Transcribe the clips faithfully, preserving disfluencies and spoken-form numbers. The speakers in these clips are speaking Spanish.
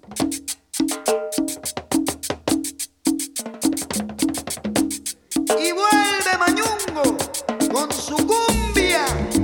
Y vuelve Mañungo con su cumbia.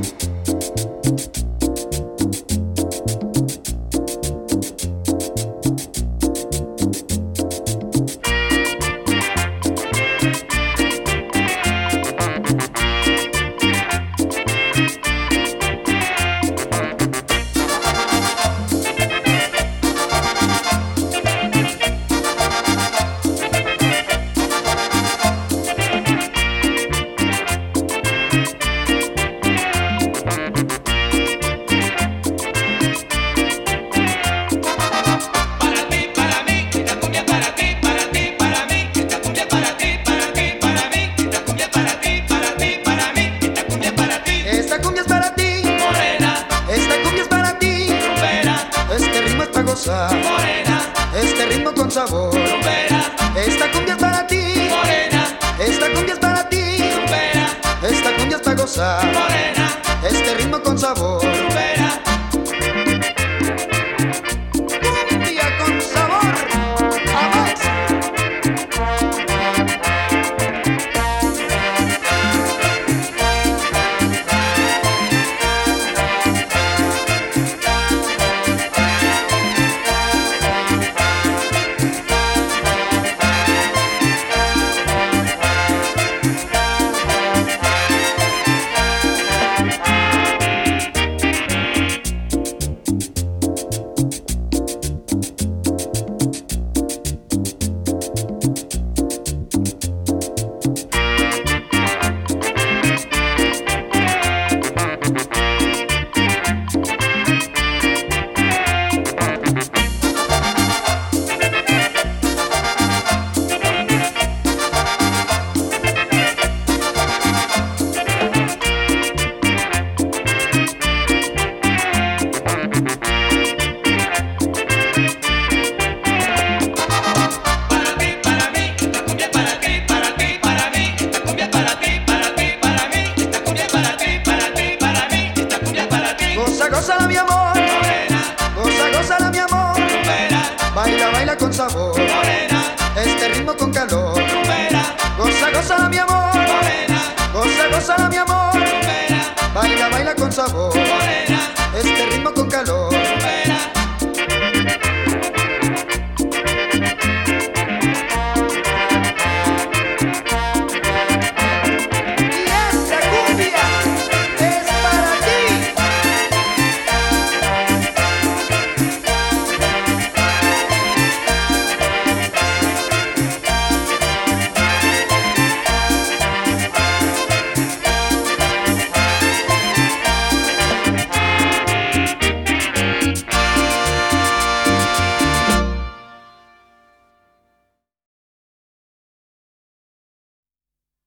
Morena, este ritmo con sabor. rumbera, Esta cumbia es para ti. morena, Esta cumbia es para ti. rumbera, Esta cumbia es para gozar. morena, Este ritmo con sabor. rumbera. Cumbia con sabor. ¡Vamos! Gózala mi amor, Morena, goza, gózala mi amor. rumbera, Baila, baila con sabor. morena, Este ritmo con calor. rumbera, Goza, gózala mi amor. morena, Goza, gózala mi amor. rumbera, Baila, baila con sabor. morena.